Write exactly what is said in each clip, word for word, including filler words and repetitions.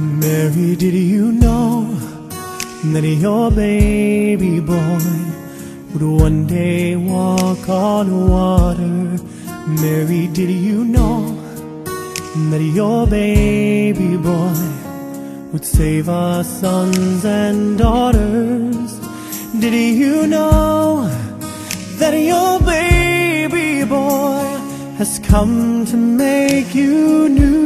Mary, did you know that your baby boy would one day walk on water? Mary, did you know that your baby boy would save our sons and daughters? Did you know that your baby boy has come to make you new?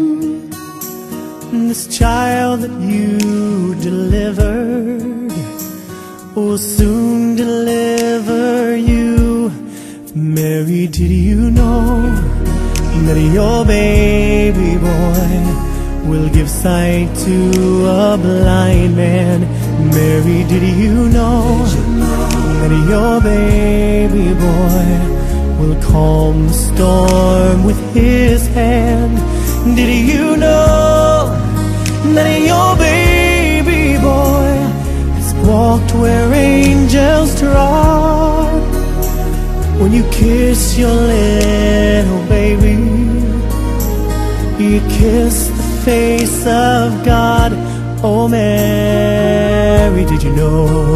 This child that you delivered will soon deliver you. Mary, did you know that your baby boy will give sight to a blind man? Mary, did you know that your baby boy will calm the storm with his hand? Did you know that your baby boy has walked where angels trod? When you kiss your little baby, you kiss the face of God. Oh, Mary, did you know?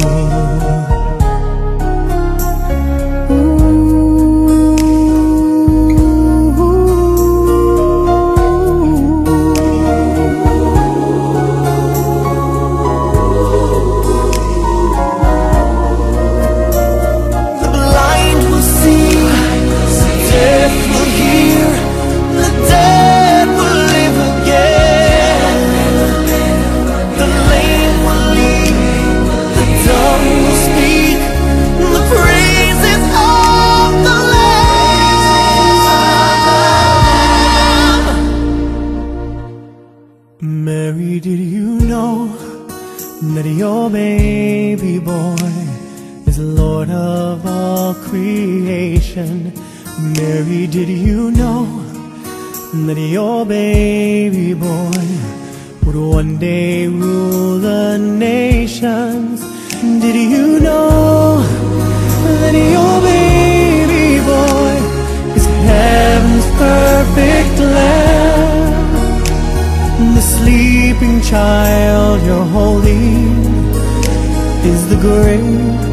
Mary, did you know that your baby boy is Lord of all creation? Mary, did you know that your baby boy would one day rule the nations? Did you know that your baby boy is heaven's perfect Lamb? The sleeping child you're holding is the great